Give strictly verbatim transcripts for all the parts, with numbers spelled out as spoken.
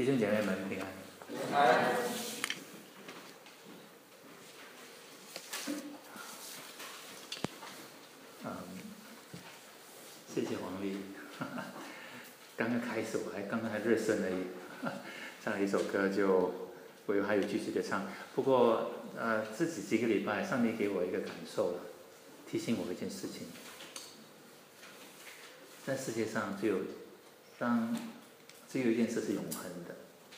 弟兄姐妹们平安。 平安。 嗯，谢谢黄丽。刚刚开始我还刚刚还热身而已，唱了一首歌就，我又还有继续的唱。不过呃，这几几个礼拜，上帝给我一个感受了，提醒我一件事情，在世界上只有当只有一件事是永恒的，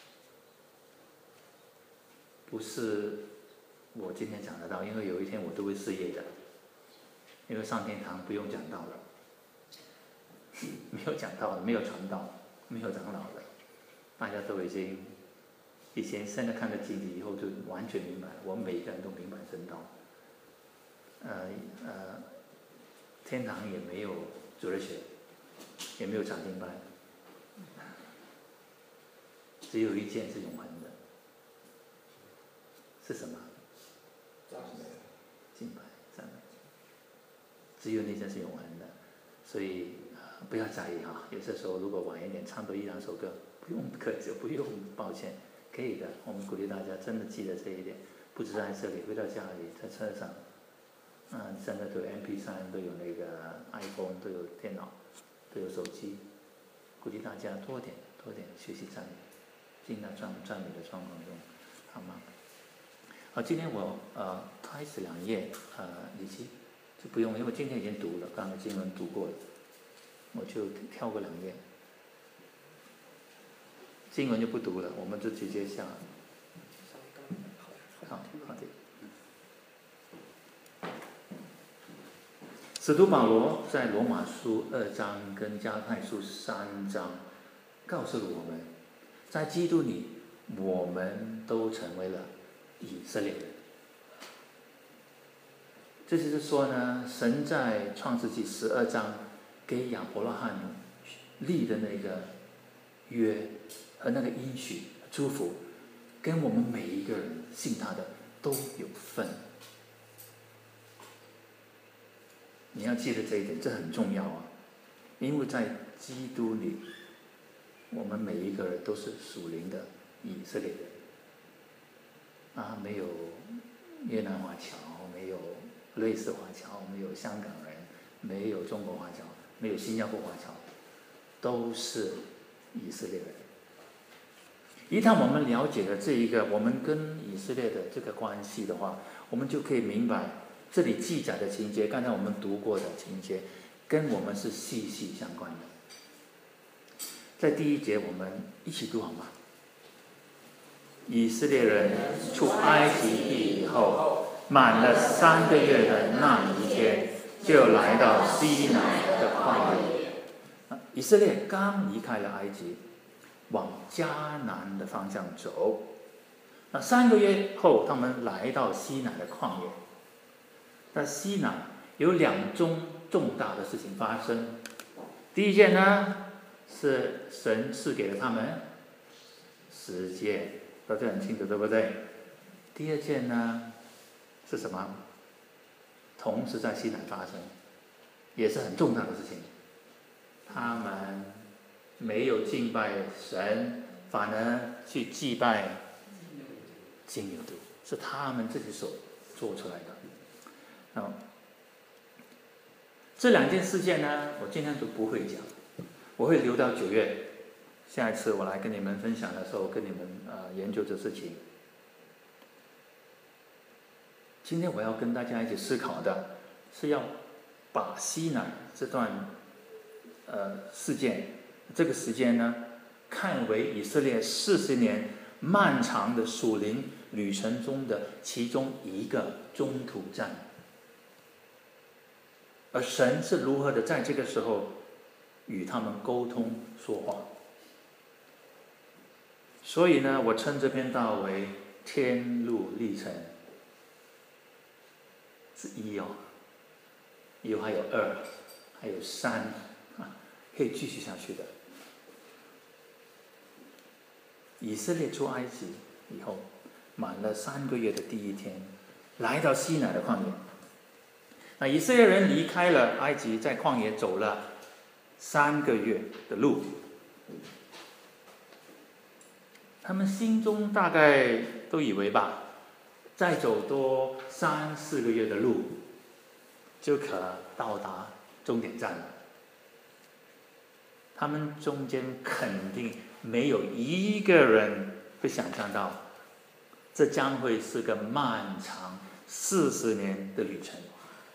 不是我今天讲得到，因为有一天我都会失业的，因为上天堂不用讲道了，没有讲道的，没有传道，没有长老的，大家都已经以前现在看得经历，以后就完全明白，我们每一个人都明白真道。呃呃，天堂也没有主日学，也没有长经班，只有一件是永恒的，是什么？敬拜赞美，只有那件是永恒的，所以、呃、不要在意哈。有些时候如果晚一点唱多一两首歌，不用可就不用抱歉，可以的。我们鼓励大家真的记得这一点，不止在这里，回到家里，在车上，嗯，现在都有 M P 三，都有那个 iPhone， 都有电脑，都有手机，鼓励大家多点多点学习赞美，进到赞赞美的状况中，好吗？好，今天我呃开始两页，呃，李琦就不用，因为今天已经读了，刚才经文读过了，我就跳过两页，经文就不读了，我们就直接下。好，好的。使徒保罗在罗马书二章跟加拉太书三章告诉了我们，在基督里，我们都成为了以色列人。这就是说呢，神在创世纪十二章给亚伯拉罕立的那个约和那个应许祝福，跟我们每一个人信他的都有份。你要记得这一点，这很重要啊！因为在基督里，我们每一个人都是属灵的以色列人。啊，没有越南华侨，没有瑞士华侨，没有香港人，没有中国华侨，没有新加坡华侨，都是以色列人。一旦我们了解了这一个我们跟以色列的这个关系的话，我们就可以明白这里记载的情节，刚才我们读过的情节，跟我们是息息相关的。在第一节，我们一起读好吗？以色列人出埃及地以后，满了三个月的那一天，就来到西乃的旷野。以色列刚离开了埃及，往迦南的方向走。那三个月后，他们来到西乃的旷野。在西乃有两宗重大的事情发生。第一件呢，是神赐给了他们十诫。大家很清楚，对不对？第二件呢是什么？同时在西乃发生，也是很重大的事情。他们没有敬拜神，反而去祭拜金牛犊，是他们自己所做出来的。好，这两件事件呢，我今天都不会讲，我会留到九月。下一次我来跟你们分享的时候，跟你们呃研究这事情。今天我要跟大家一起思考的是要把西乃这段呃事件这个时间呢，看为以色列四十年漫长的属灵旅程中的其中一个中途站，而神是如何的在这个时候与他们沟通说话。所以呢，我称这篇道为天路历程，是一哦，以后还有二，还有三，啊，可以继续下去的。以色列出埃及以后，满了三个月的第一天，来到西乃的旷野。那以色列人离开了埃及，在旷野走了三个月的路。 他们心中大概都以为吧，再走多三四个月的路，就可到达终点站了。他们中间肯定没有一个人会想象到，这将会是个漫长四十年的旅程。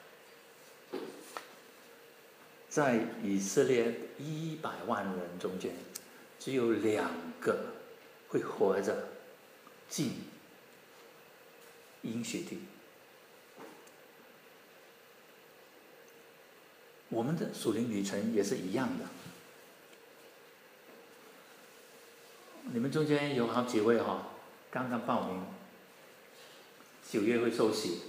在以色列一百万人中间，只有两个会活着进应许地。我们的属灵旅程也是一样的。你们中间有好几位哈、哦，刚刚报名，九月会受洗。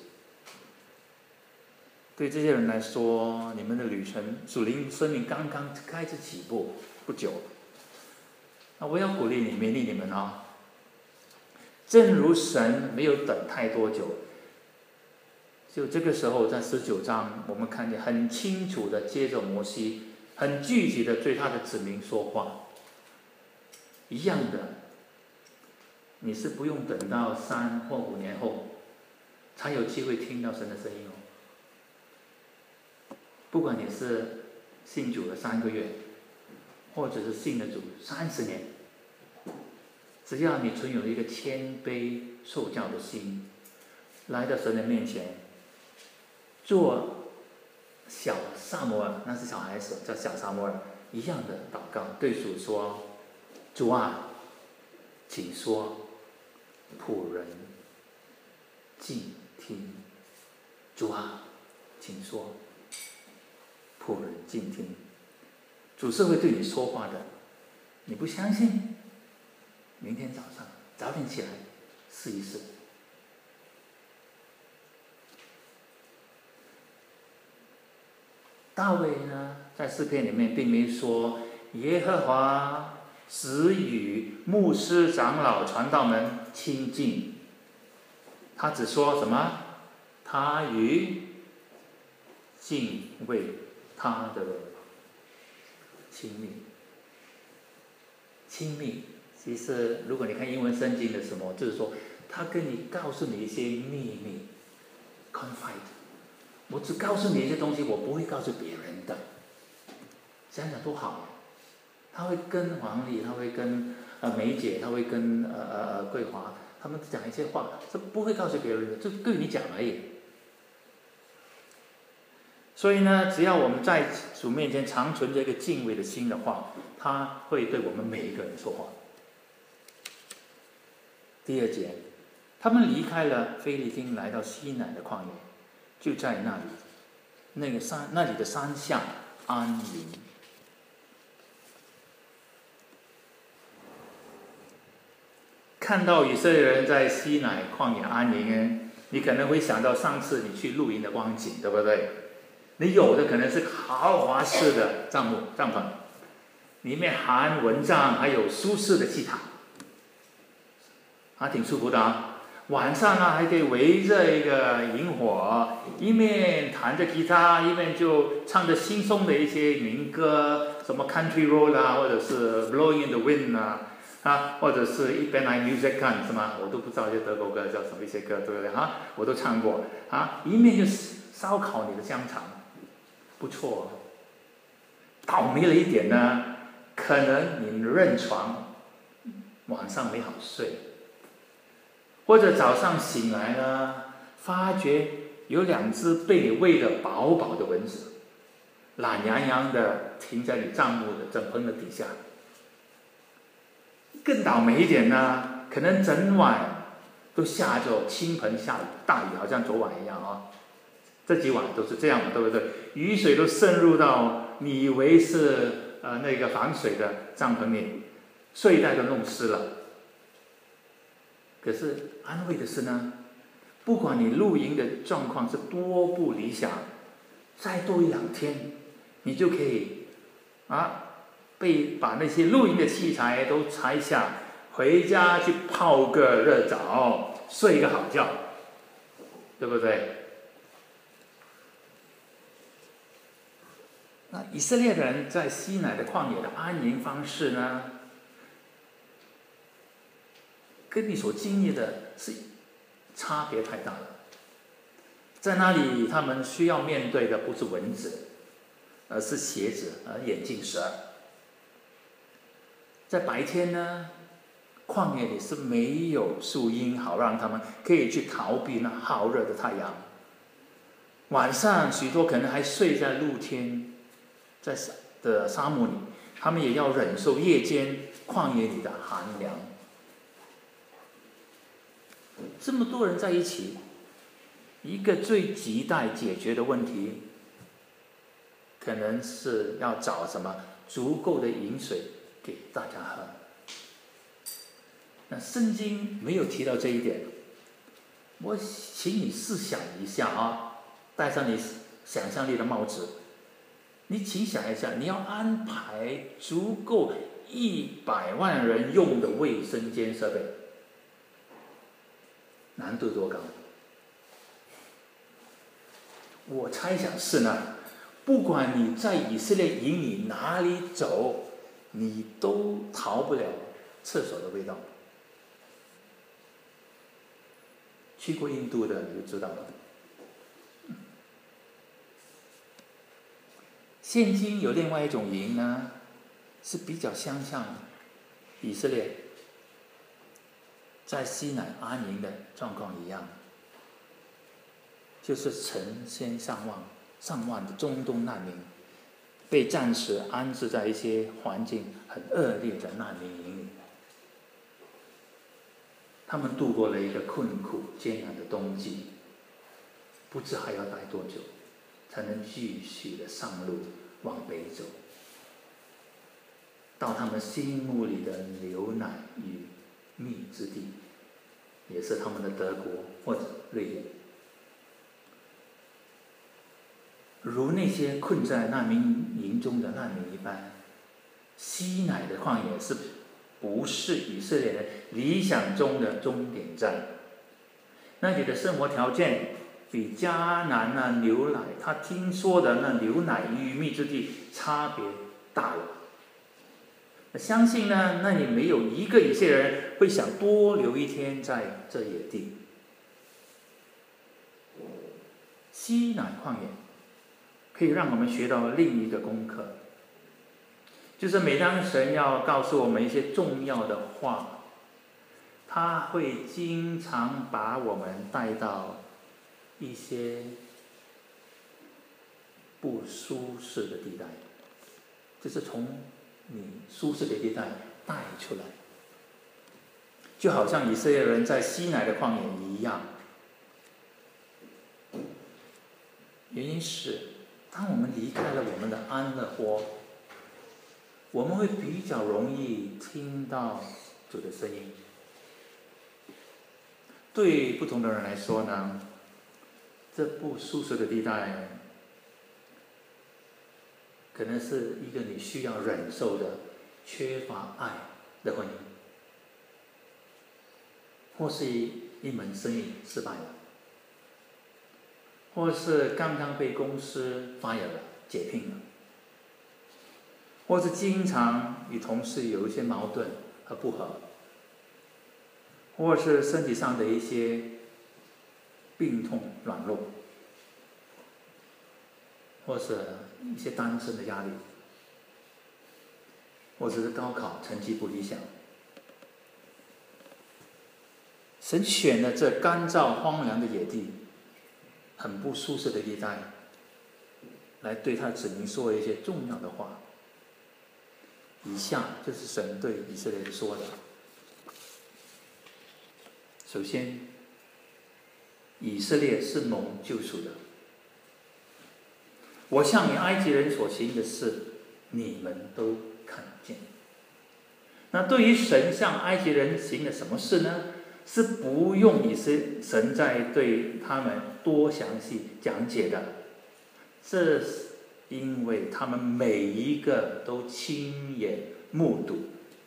对这些人来说，你们的旅程属灵生命刚刚开始起步不久。那我要鼓励你，勉励你们啊、哦！正如神没有等太多久，就这个时候在十九章，我们看见很清楚的接着摩西，很具体的对他的子民说话。一样的，你是不用等到三或五年后，才有机会听到神的声音哦。不管你是信主了三个月，或者是信了主三十年，只要你存有一个谦卑受教的心，来到神的面前，做小撒母耳，那是小孩子叫小撒母耳一样的祷告，对主说：“主啊，请说，仆人静听。主啊，请说。”仆人静听，主是会对你说话的。你不相信？明天早上早点起来试一试。大卫呢，在诗篇里面并没说耶和华只与牧师、长老、传道们亲近，他只说什么？他与敬畏他的亲密，亲密。其实，如果你看英文圣经的什么，就是说，他跟你告诉你一些秘密 ，confide。我只告诉你一些东西，我不会告诉别人的。想想多好！他会跟黄丽，他会跟呃梅姐，他会跟呃呃呃桂华，他们讲一些话，是不会告诉别人的，就对你讲而已。所以呢，只要我们在主面前常存着一个敬畏的心的话，他会对我们每一个人说话。第二节，他们离开了菲利丁，来到西乃的旷野，就在那里，那个山那里的山下安营。看到以色列人在西乃旷野安营，你可能会想到上次你去露营的光景，对不对？你有的可能是豪华式的帐幕帐篷，里面含蚊帐，还有舒适的气毯，还挺舒服的啊。晚上呢，还可以围着一个萤火，一面弹着吉他，一面就唱着轻松的一些民歌，什么 Country Road 啊，或者是 Blowing in the Wind 啊，啊，或者是一边来 Music Can 是吗？我都不知道这德国歌叫什么一些歌，对不对啊？我都唱过啊。一面就是烧烤你的香肠。不错，倒霉了一点呢，可能你认床，晚上没好睡，或者早上醒来呢，发觉有两只被你喂得饱饱的蚊子，懒洋洋的停在你帐幕的枕棚的底下。更倒霉一点呢，可能整晚都下着倾盆下雨大雨，好像昨晚一样啊。这几晚都是这样的，对不对？雨水都渗入到你以为是呃那个防水的帐篷里，睡袋都弄湿了。可是安慰的是呢，不管你露营的状况是多不理想，再多一两天，你就可以啊被把那些露营的器材都拆下，回家去泡个热澡，睡个好觉，对不对？那以色列人在西乃的旷野的安营方式呢？ 跟你所经历的是差别太大了。在那里，他们需要面对的不是蚊子，而是蝎子，而眼镜蛇。在白天呢，旷野里是没有树荫，好让他们可以去逃避那好热的太阳。晚上，许多可能还睡在露天，在的沙漠里，他们也要忍受夜间旷野里的寒凉。这么多人在一起，一个最亟待解决的问题，可能是要找什么足够的饮水给大家喝。那圣经没有提到这一点，我请你试想一下啊，戴上你想象力的帽子，你请想一下，你要安排足够一百万人用的卫生间设备，难度多高？我猜想是呢，不管你在以色列营里哪里走，你都逃不了厕所的味道。去过印度的你就知道了。现今有另外一种营呢，是比较相像以色列在西乃安营的状况一样，就是成千上万、上万的中东难民，被暂时安置在一些环境很恶劣的难民营里。他们度过了一个困苦艰难的冬季，不知还要待多久，才能继续的上路往北走，到他们心目里的牛奶与蜜之地，也是他们的德国或者瑞典。如那些困在难民营中的难民一般，西乃的旷野是不是以色列人理想中的终点站？那里的生活条件比迦南那牛奶，他听说的那牛奶与蜜之地差别大了。相信呢，那里没有一个以色列人会想多留一天在这野地。西乃旷野可以让我们学到另一个功课，就是每当神要告诉我们一些重要的话，他会经常把我们带到一些不舒适的地带，就是从你舒适的地带带出来，就好像以色列人在西乃的旷野一样。原因是，当我们离开了我们的安乐窝，我们会比较容易听到主的声音。对不同的人来说呢，这不舒适的地带，可能是一个你需要忍受的缺乏爱的婚姻，或是一门生意失败了，或是刚刚被公司 fire 了，解聘了，或是经常与同事有一些矛盾和不和，或是身体上的一些病痛软弱，或是一些单身的压力，或者是高考成绩不理想。神选了这干燥荒凉的野地，很不舒适的地带，来对他的子民说一些重要的话。以下就是神对以色列人说的。首先，以色列是蒙救赎的。我向你埃及人所行的事，你们都看见。那对于神向埃及人行的什么事呢？是不用以色列神在对他们多详细讲解的，这是因为他们每一个都亲眼目睹，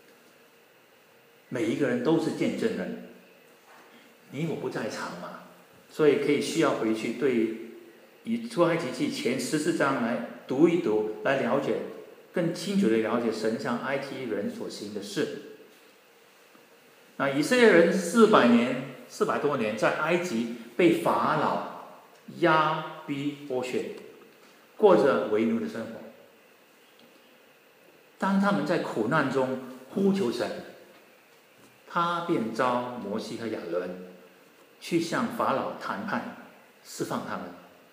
每一个人都是见证人。你我不在场嘛，所以可以需要回去对以出埃及记前十四章来读一读，来了解，更清楚的了解神向埃及人所行的事。 那以色列人四百年、四百多年在埃及被法老压逼剥削，过着为奴的生活。当他们在苦难中呼求神，他便召摩西和亚伦去向法老谈判，释放他们。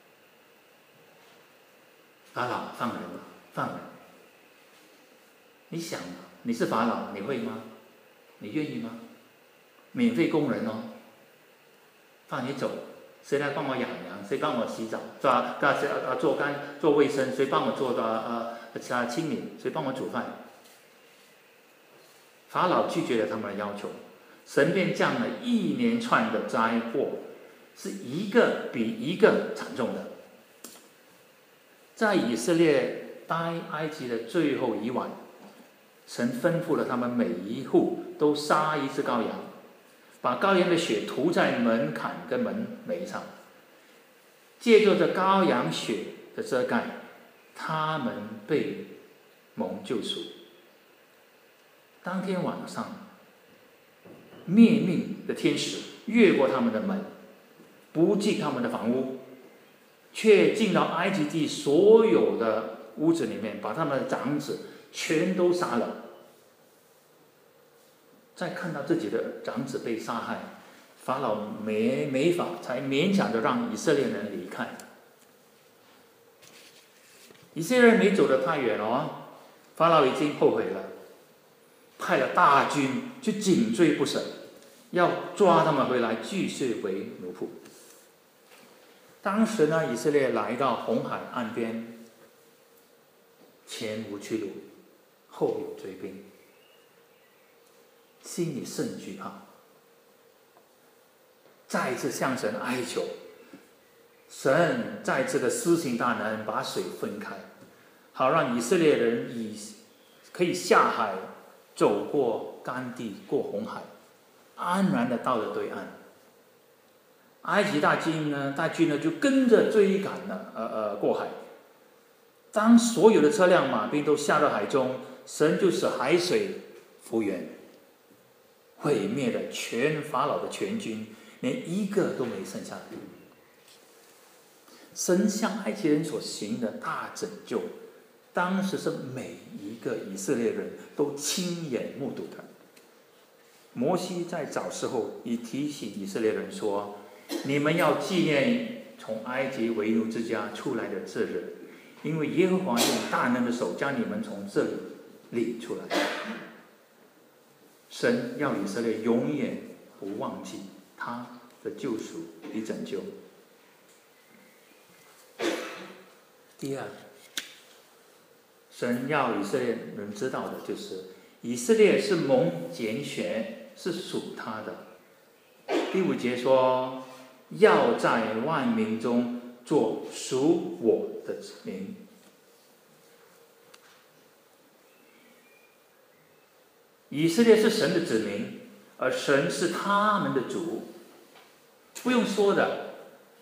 法老放人吧，放人。你想，你是法老，你会吗？你愿意吗？免费工人哦，放你走，谁来帮我养羊？谁帮我洗澡？抓抓啊做干做卫生？谁帮我做的呃呃清理？谁帮我煮饭？法老拒绝了他们的要求，神便降了一连串的灾祸，是一个比一个惨重的。在以色列待埃及的最后一晚，神吩咐了他们每一户都杀一只羔羊，把羔羊的血涂在门槛跟门楣上，借着这羔羊血的遮盖，他们被蒙救赎。当天晚上，灭命的天使越过他们的门，不进他们的房屋，却进到埃及地所有的屋子里面，把他们的长子全都杀了。再看到自己的长子被杀害，法老没没法，才勉强的让以色列人离开。以色列人没走得太远哦，法老已经后悔了，派了大军去紧追不舍，要抓他们回来继续为奴仆。当时呢，以色列来到红海岸边，前无去路，后有追兵，心里甚惧怕，再次向神哀求，神再次的施行大能，把水分开，好让以色列人以可以下海，走过干地，过红海，安然的到了对岸。埃及大军呢，大军呢就跟着追赶了，呃呃过海。当所有的车辆马兵都下到海中，神就使海水复原，毁灭了全法老的全军，连一个都没剩下来。神向埃及人所行的大拯救，当时是每一个以色列人都亲眼目睹的。摩西在早时候已提醒以色列人说，你们要纪念从埃及为奴之家出来的这日，因为耶和华用大能的手将你们从这里领出来。神要以色列永远不忘记他的救赎与拯救。第二，神要以色列人知道的就是，以色列是蒙拣选，是属他的。第五节说，要在万民中做属我的子民。以色列是神的子民，而神是他们的主，不用说的，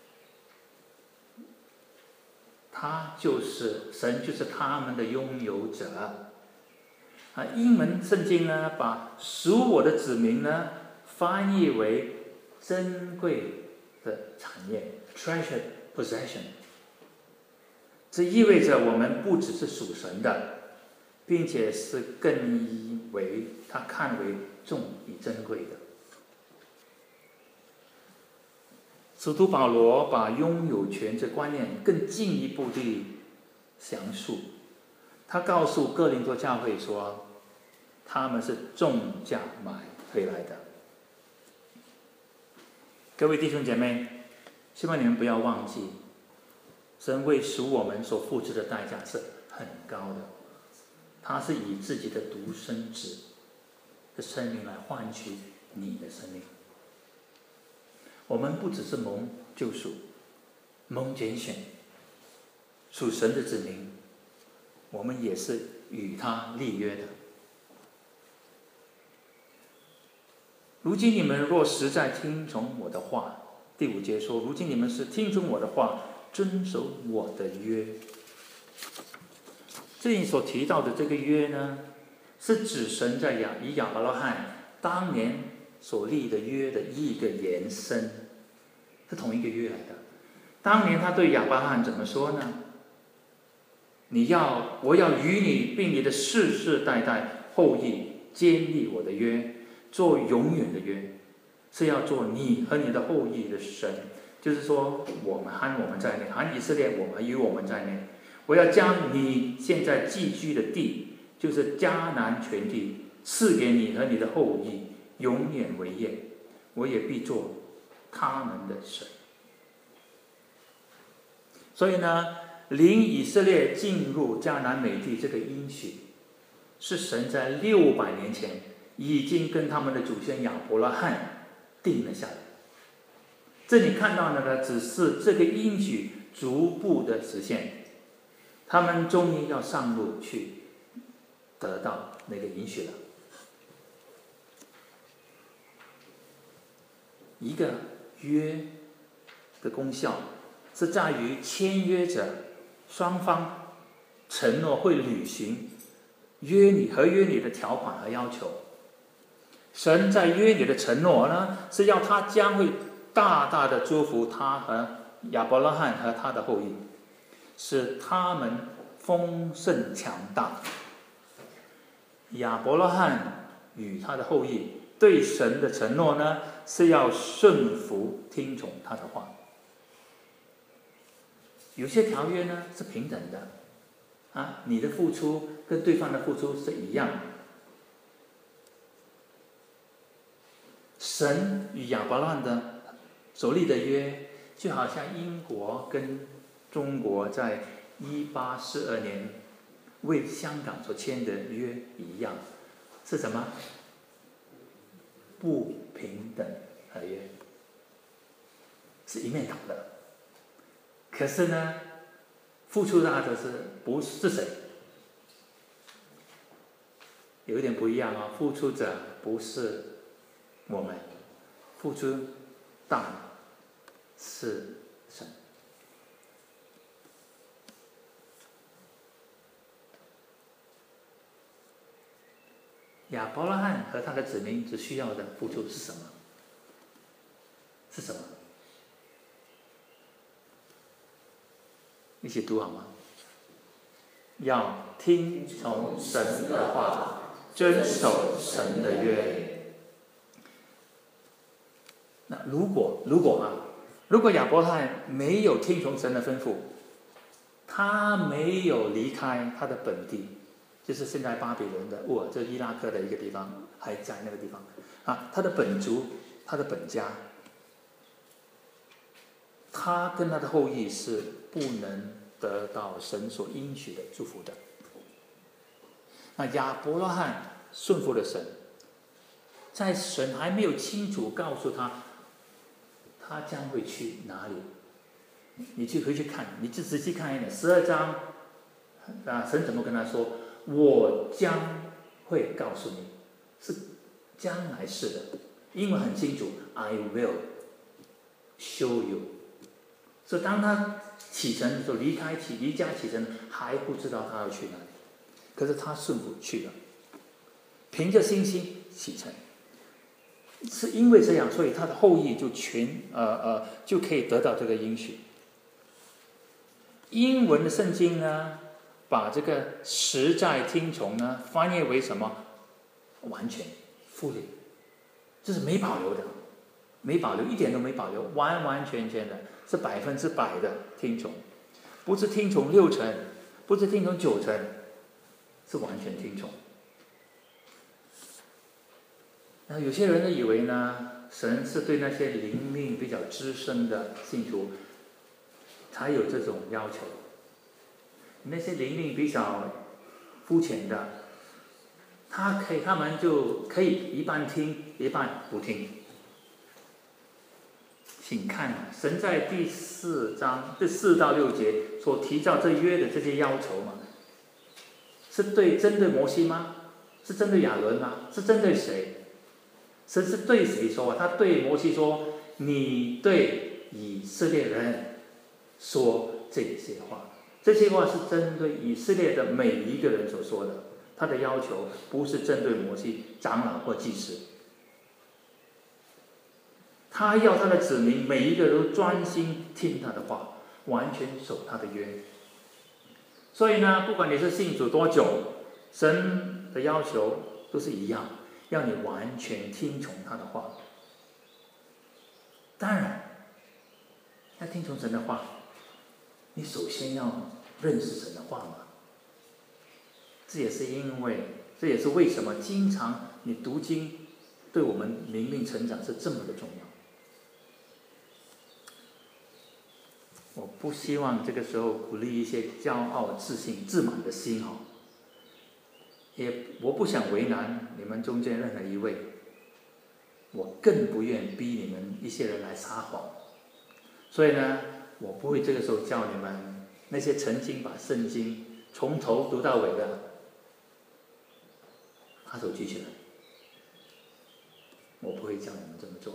他就是神，就是他们的拥有者。啊，英文圣经呢，把属我的子民呢翻译为珍贵的产业 （treasured possession）。这意味着我们不只是属神的，并且是更以为他看为重与珍贵的。使徒保罗把拥有权这观念更进一步地详述，他告诉哥林多教会说，他们是重价买回来的。各位弟兄姐妹，希望你们不要忘记，神为属我们所付出的代价是很高的，他是以自己的独生子的生命来换取你的生命。我们不只是蒙救赎、蒙拣选、属神的子民，我们也是与他立约的。如今你们若实在听从我的话，第五节说，如今你们是听从我的话，遵守我的约。这里所提到的这个约呢，是指神在亚以亚伯拉罕当年所立的约的一个延伸，是同一个约来的。当年他对亚伯拉罕怎么说呢？你要，我要与你并你的世世代代后裔坚立我的约，做永远的约，是要做你和你的后裔的神。就是说，我们含我们在内，含以色列，我们与我们在内。我要将你现在寄居的地，就是迦南全地，赐给你和你的后裔，永远为业。我也必做他们的神。所以呢，领以色列进入迦南美地这个应许，是神在六百年前已经跟他们的祖先亚伯拉罕定了下来。这里看到的呢，只是这个应许逐步的实现，他们终于要上路去得到那个应许了。一个约的功效是在于签约者双方承诺会履行约里合约里的条款和要求。神在约里的承诺呢，是要他将会大大的祝福他和亚伯拉罕和他的后裔，使他们丰盛强大。亚伯拉罕与他的后裔对神的承诺呢，是要顺服听从他的话。有些条约呢是平等的，啊，你的付出跟对方的付出是一样的。神与亚伯拉罕的所立的约，就好像英国跟中国在一八四二年为香港所签的约一样，是什么？不平等合约，是一面倒的。可是呢，付出大的是不是谁？有一点不一样啊、哦，付出者不是我们，付出大的是神。亚伯拉罕和他的子民只需要的付出是什么？是什么？一起读好吗？要听从神的话，遵守神的约。那如果如果啊，如果亚伯拉罕没有听从神的吩咐，他没有离开他的本地，就是现在巴比伦的乌尔，这伊拉克的一个地方，还在那个地方啊，他的本族，他的本家，他跟他的后裔是不能得到神所应许的祝福的。那亚伯拉罕顺服了神，在神还没有清楚告诉他他将会去哪里，你去回去看，你就仔细看一点，十二章啊，神怎么跟他说？我将会告诉你，是将来式的，英文很清楚 ，I will show you。所以当他启程的时候，离开起离家启程，还不知道他要去哪里，可是他顺服去了，凭着信心启程。是因为这样，所以他的后裔就全呃呃就可以得到这个应许。英文的圣经呢，把这个实在听从呢翻译为什么？完全 fully， 这是没保留的，没保留，一点都没保留，完完全全的是百分之百的听从，不是听从六成，不是听从九成，是完全听从。那有些人呢以为呢，神是对那些灵命比较资深的信徒才有这种要求，那些灵命比较肤浅的，他可以，他们就可以一半听，一半不听。请看，神在第四章这四到六节所提到这约的这些要求嘛，是对针对摩西吗？是针对亚伦吗？是针对谁？神是对谁说啊？他对摩西说：“你对以色列人说这些话。”这些话是针对以色列的每一个人所说的。他的要求不是针对摩西、长老或祭司。 他要他的子民每一个都专心听他的话，完全守他的约。所以呢，不管你是信主多久，神的要求都是一样，要你完全听从他的话。当然，要听从神的话，你首先要认识神的话嘛。这也是因为，这也是为什么经常你读经对我们灵命成长是这么的重要。我不希望这个时候鼓励一些骄傲、自信、自满的心哈，也我不想为难你们中间任何一位，我更不愿逼你们一些人来撒谎，所以呢，我不会这个时候叫你们那些曾经把圣经从头读到尾的，把手举起来，我不会叫你们这么做，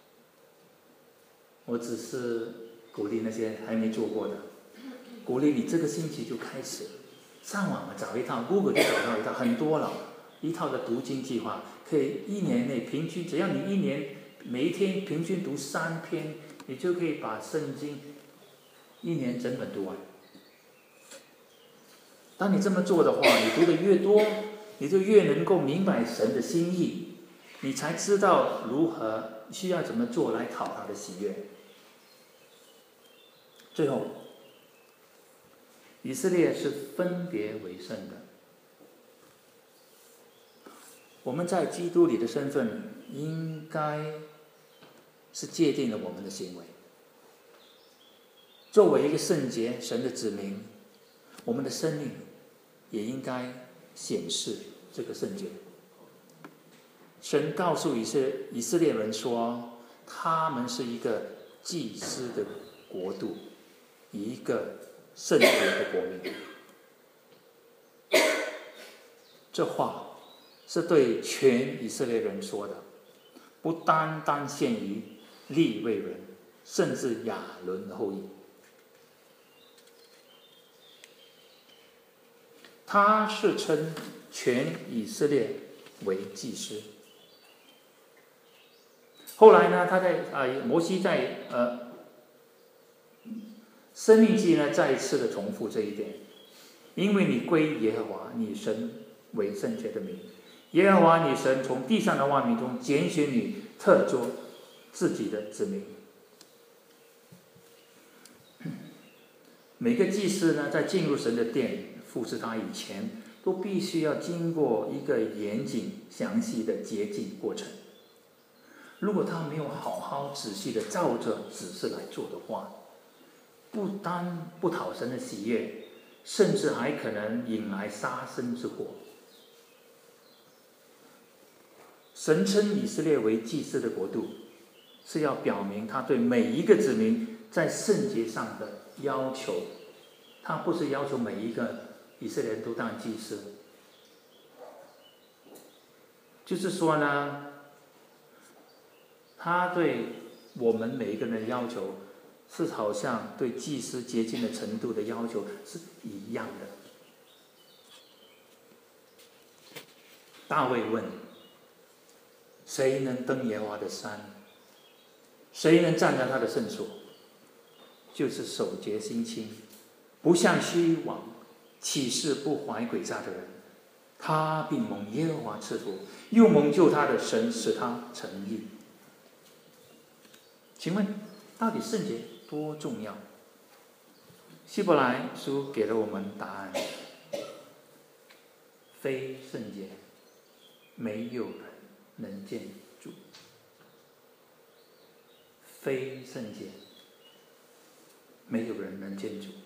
我只是鼓励那些还没做过的，鼓励你这个星期就开始上网找一套 ，Google 就找到一套，很多了，一套的读经计划，可以一年内平均，只要你一年每一天平均读三篇，你就可以把圣经一年整本读完。当你这么做的话，你读的越多，你就越能够明白神的心意，你才知道如何需要怎么做来讨他的喜悦。最后，以色列是分别为圣的。我们在基督里的身份，应该是界定了我们的行为。作为一个圣洁神的子民，我们的生命也应该显示这个圣洁。神告诉以色以色列人说，他们是一个祭司的国度，一个圣洁的国民。这话是对全以色列人说的，不单单限于利未人，甚至亚伦的后裔。他是称全以色列为祭司。后来呢，他在啊、呃，摩西在呃申命记呢再一次的重复这一点，因为你归耶和华你神为圣洁的名，耶和华你神从地上的万民中拣选你，特作自己的子民。每个祭司呢，在进入神的殿服侍他以前，都必须要经过一个严谨详细的洁净过程。如果他没有好好仔细的照着指示来做的话，不单不讨神的喜悦，甚至还可能引来杀身之祸。神称以色列为祭司的国度，是要表明他对每一个子民在圣洁上的要求。他不是要求每一个以色列人都当祭司，就是说呢，他对我们每一个人的要求，是好像对祭司洁净的程度的要求是一样的。大卫问：谁能登耶和华的山？谁能站在他的圣所？就是守节心清，不向虚妄起誓不怀诡诈的人。他并蒙耶和华赐福，又蒙救他的神使他成义。请问，到底圣洁多重要？希伯来书给了我们答案：非圣洁，没有人能见主。非圣洁，没有人能见主。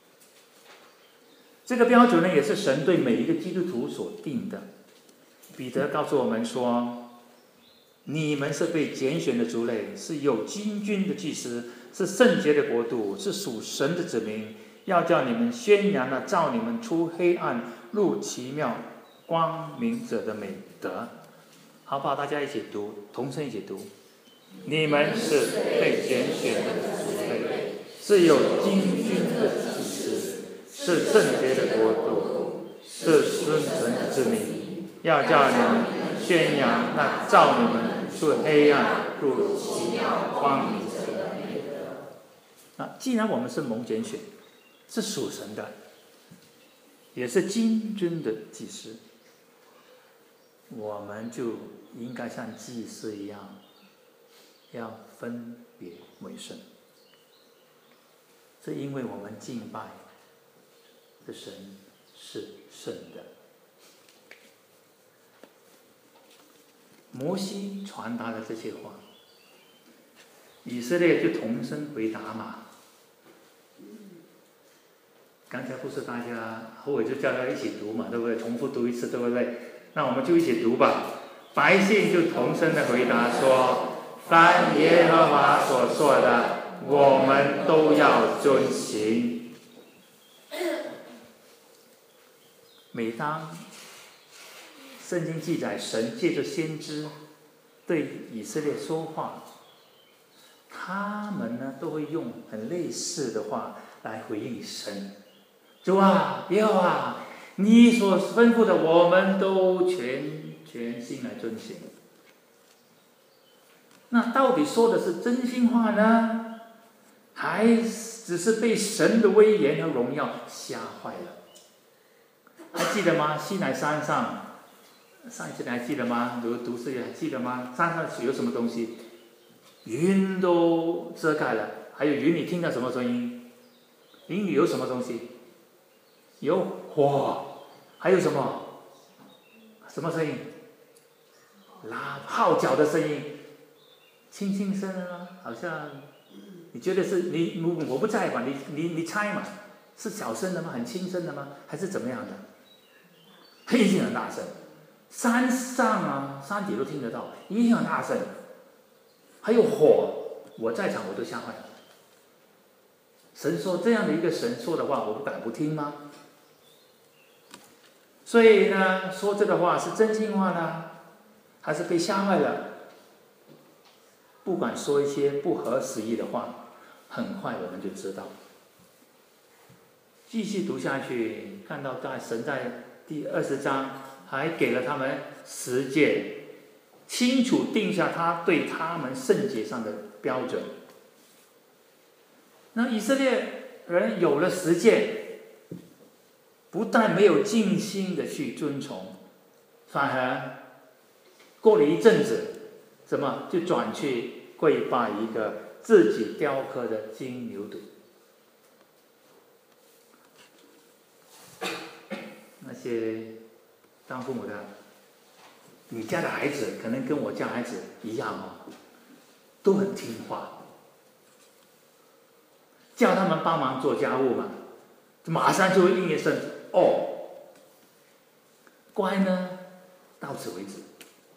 这个标准呢，也是神对每一个基督徒所定的。彼得告诉我们说，你们是被拣选的族类，是有金军的祭司，是圣洁的国度，是属神的子民，要叫你们宣扬那照你们出黑暗入奇妙光明者的美德。好不好？大家一起读，同声一起读。你们是被拣选的族类，是有金军的祭司，是圣洁的国度，是孙神的子民，要叫你们宣扬那照你们出黑暗，入奇妙光明者的美德。啊，既然我们是蒙拣选，是属神的，也是金尊的祭司，我们就应该像祭司一样，要分别为圣。是因为我们敬拜的神是圣的。摩西传达了这些话，以色列就同声回答嘛。刚才不是大家后尾就叫他一起读嘛，对不对？重复读一次，对不对？那我们就一起读吧。百姓就同声的回答说：凡耶和华所说的，我们都要遵行。每当圣经记载神借着先知对以色列说话，他们呢都会用很类似的话来回应神。主啊，耶和华，你所吩咐的，我们都全全心来遵行。那到底说的是真心话呢，还只是被神的威严和荣耀吓坏了？还记得吗？西乃山上，上一次你还记得吗？读读诗还记得吗？山上有什么东西？云都遮盖了，还有云里听到什么声音？云里有什么东西？有火，还有什么？什么声音？拉号角的声音，轻轻声啊，好像你觉得是你我不在嘛？你你你猜嘛？是小声的吗？很轻声的吗？还是怎么样的？一定很大声，山上啊，山底都听得到，一定很大声。还有火，我在场我都吓坏了。神说这样的一个神说的话，我不敢不听吗？所以呢，说这个话是真心话呢，还是被吓坏了？不管说一些不合时宜的话，很快我们就知道。继续读下去，看到在神在第二十章还给了他们十诫，清楚定下他对他们圣洁上的标准。那以色列人有了十诫，不但没有尽心的去遵从，反而过了一阵子，怎么就转去跪拜一个自己雕刻的金牛犊？那些当父母的，你家的孩子可能跟我家孩子一样哦，都很听话，叫他们帮忙做家务嘛，马上就会应一声哦，乖呢，到此为止。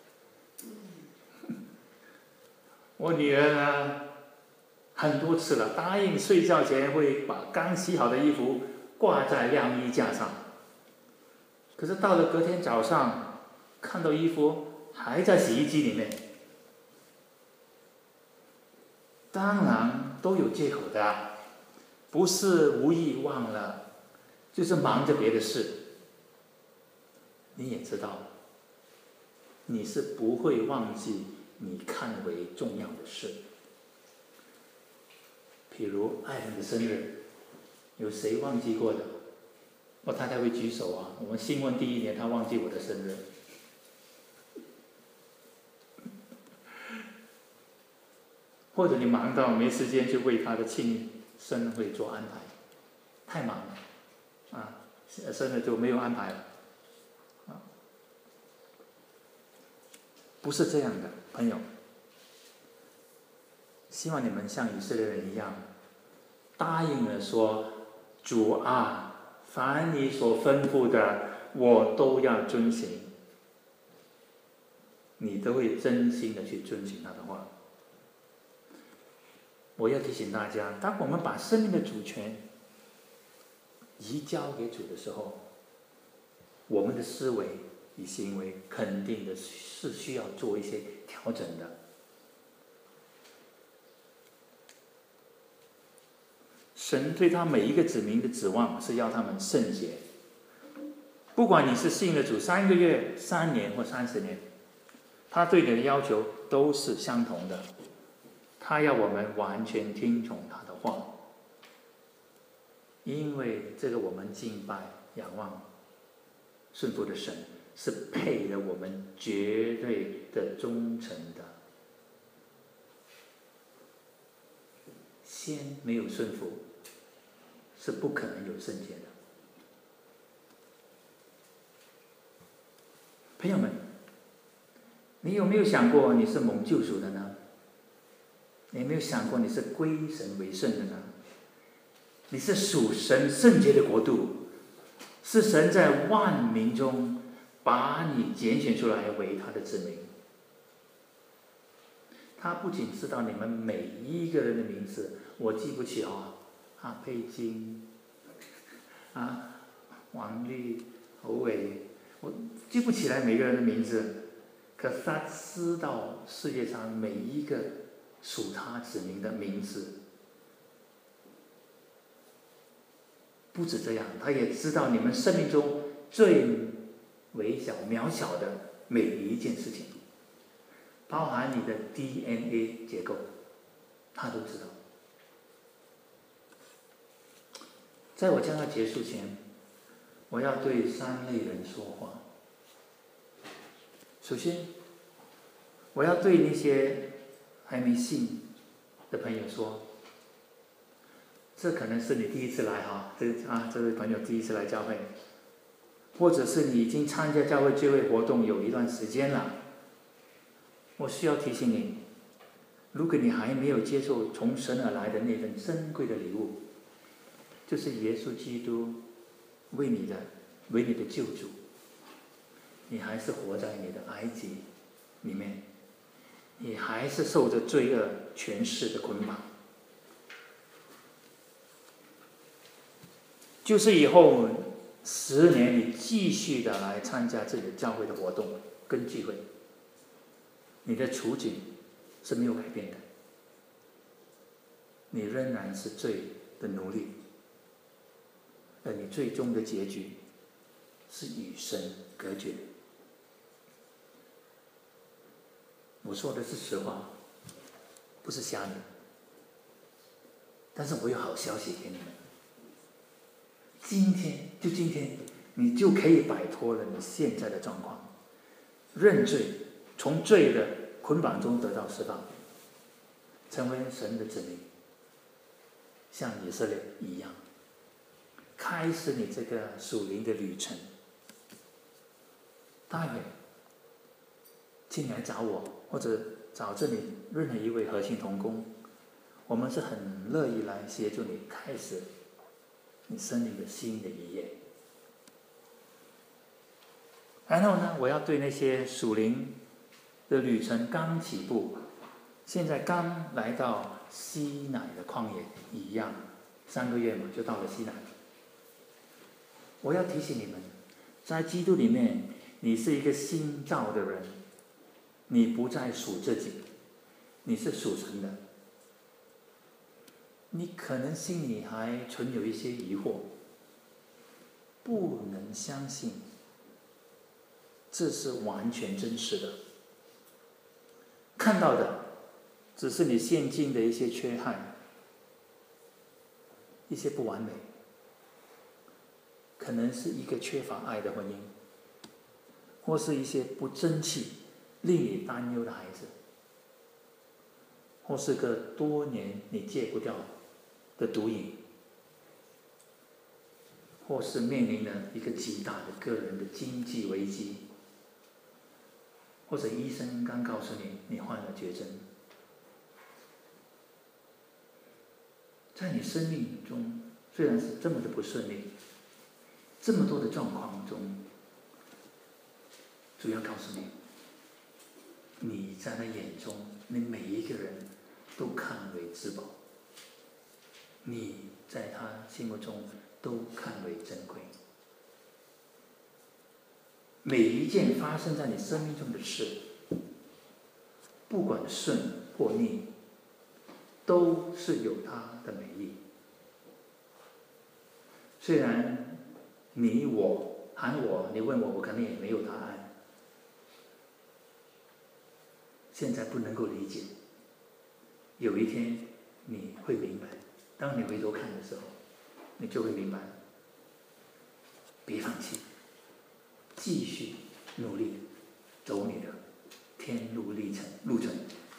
我女儿呢，很多次了，答应睡觉前会把刚洗好的衣服挂在晾衣架上。可是到了隔天早上，看到衣服还在洗衣机里面，当然都有借口的啊，不是无意忘了，就是忙着别的事。你也知道，你是不会忘记你看为重要的事。譬如爱人的生日，有谁忘记过的？我太太会举手啊，我们新婚第一年她忘记我的生日。或者你忙到没时间去为她的庆生会做安排，太忙了啊，生日就没有安排了啊。不是这样的，朋友，希望你们像以色列人一样，答应了说，主啊，凡你所吩咐的，我都要遵行。你都会真心的去遵行他的话。我要提醒大家，当我们把生命的主权移交给主的时候，我们的思维与行为肯定的是需要做一些调整的。神对他每一个子民的指望是要他们圣洁，不管你是信了主三个月、三年或三十年，他对你的要求都是相同的，他要我们完全听从他的话，因为这个我们敬拜、仰望、顺服的神，是配了我们绝对的忠诚的。先没有顺服，是不可能有圣洁的。朋友们，你有没有想过你是蒙救赎的呢？你有没有想过你是归神为圣的呢？你是属神圣洁的国度，是神在万民中把你拣选出来为他的子民。他不仅知道你们每一个人的名字，我记不起哦，啊，佩金，啊，王丽、侯伟，我记不起来每个人的名字，可是他知道世界上每一个属他子民的名字。不止这样，他也知道你们生命中最微小、渺小的每一件事情，包含你的 D N A 结构，他都知道。在我将要结束前，我要对三类人说话。首先，我要对那些还没信的朋友说，这可能是你第一次来哈，这啊这位朋友第一次来教会，或者是你已经参加教会聚会活动有一段时间了。我需要提醒你，如果你还没有接受从神而来的那份珍贵的礼物，就是耶稣基督为你的为你的救主，你还是活在你的埃及里面，你还是受着罪恶权势的捆绑。就是以后十年你继续的来参加这里的教会的活动跟聚会，你的处境是没有改变的，你仍然是罪的奴隶，而你最终的结局是与神隔绝。我说的是实话，不是瞎的。但是我有好消息给你们，今天就今天，你就可以摆脱了你现在的状况，认罪，从罪的捆绑中得到释放，成为神的子民，像以色列一样，开始你这个属灵的旅程。待会请你来找我，或者找这里任何一位核心同工，我们是很乐意来协助你开始你生命的新的一页。然后呢，我要对那些属灵的旅程刚起步，现在刚来到西乃的旷野一样，三个月嘛就到了西乃。我要提醒你们，在基督里面，你是一个新造的人，你不再属自己，你是属神的。你可能心里还存有一些疑惑，不能相信这是完全真实的，看到的只是你现今的一些缺憾，一些不完美，可能是一个缺乏爱的婚姻，或是一些不争气、令你担忧的孩子，或是个多年你戒不掉的毒瘾，或是面临了一个极大的个人的经济危机，或者医生刚告诉你你患了绝症。在你生命中虽然是这么的不顺利，这么多的状况中，主要告诉你，你在他眼中，你每一个人都看为至宝，你在他心目中都看为珍贵。每一件发生在你生命中的事，不管顺或逆，都是有它的美意。虽然你我喊我，你问我，我可能也没有答案。 现在不能够理解，有一天你会明白。当你回头看的时候，你就会明白。别放弃，继续努力，走你的天路历程路程。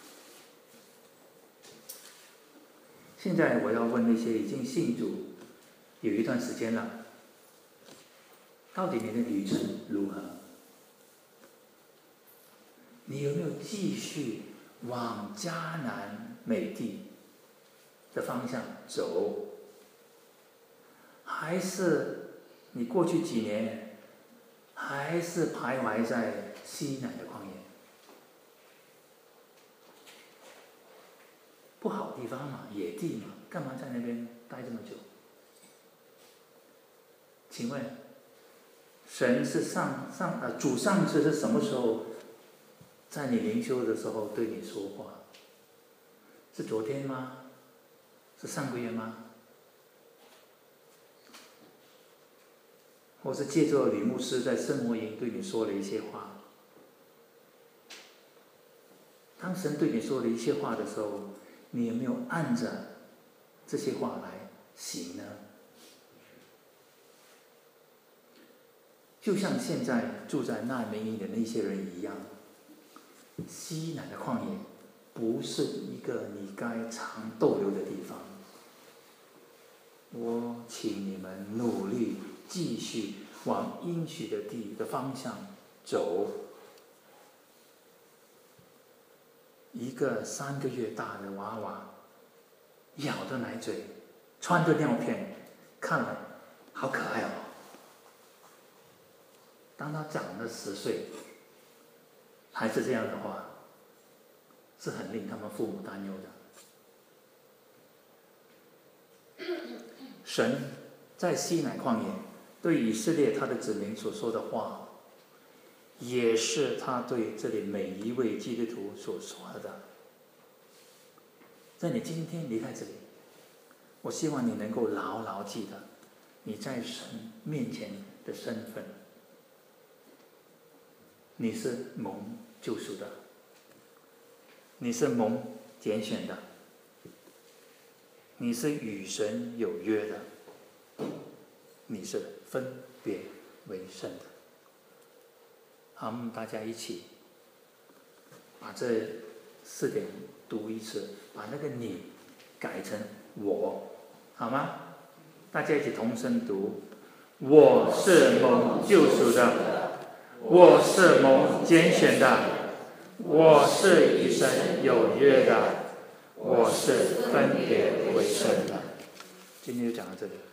现在我要问那些已经信主有一段时间了，到底你的旅程如何？你有没有继续往迦南美地的方向走？还是你过去几年还是徘徊在西南的旷野？不好地方嘛，野地嘛，干嘛在那边待这么久？请问，神是上上呃主上次是什么时候在你灵修的时候对你说话？是昨天吗？是上个月吗？或是借着吕牧师在生活营对你说了一些话？当神对你说了一些话的时候，你有没有按着这些话来行呢？就像现在住在难民营的那些人一样，西南的旷野不是一个你该常逗留的地方。我请你们努力继续往应许的地的方向走。一个三个月大的娃娃，咬着奶嘴，穿着尿片，看了好可爱哦。当他长了十岁，还是这样的话，是很令他们父母担忧的。神在西乃旷野对以色列他的子民所说的话，也是他对这里每一位基督徒所说的。在你今天离开这里，我希望你能够牢牢记得你在神面前的身份。你是蒙救赎的，你是蒙拣选的，你是与神有约的，你是分别为圣的。好，我们大家一起把这四点读一次，把那个你改成我，好吗？大家一起同声读：我是蒙救赎的，我是蒙拣选的，我是与神有约的，我是分别为圣的。今天就讲到这里。